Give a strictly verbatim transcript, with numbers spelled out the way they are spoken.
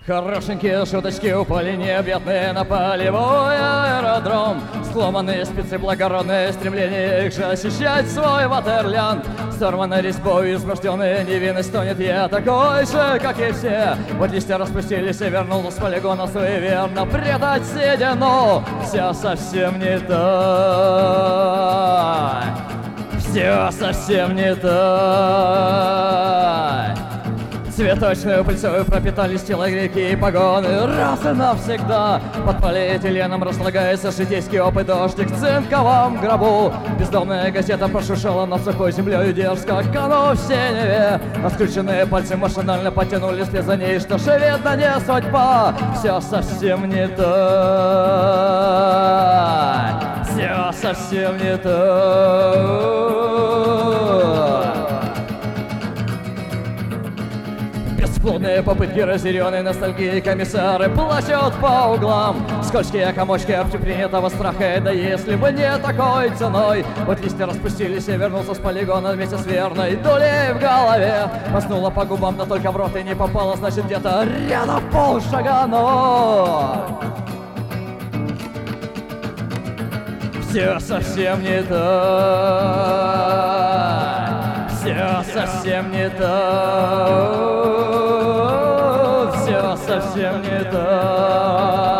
Хорошенькие шуточки упали необъятные на полевой аэродром. Сломанные спицы, благородное стремление их же ощущать свой ватерлянд. Сорванной резьбой изможденная невинность тонет, я такой же, как и все. Вот листья распустились и вернулся с полигона суеверно предать седину. Все совсем не так, все совсем не так. Цветочную пыльцой пропитались тела реки и погоны раз и навсегда. Под полиэтиленом разлагается житейский опыт, дождик в цинковом гробу. Бездомная газета прошуршала над сухой землей дерзко, кану в синеве. Раскрученные пальцы машинально потянулись вслед за ней, что же видно не судьба. Все совсем не так, все совсем не так. Бесплодные попытки разъяренной ностальгии комиссары плачут по углам. Скользкие комочки общепринятого страха, да если бы не такой ценой. Вот листья распустились и вернулся с полигона вместе с верной дулей в голове. Поснула по губам, да только в рот и не попала, значит где-то рядом полшага, но все совсем не так, все совсем не так, все совсем не так.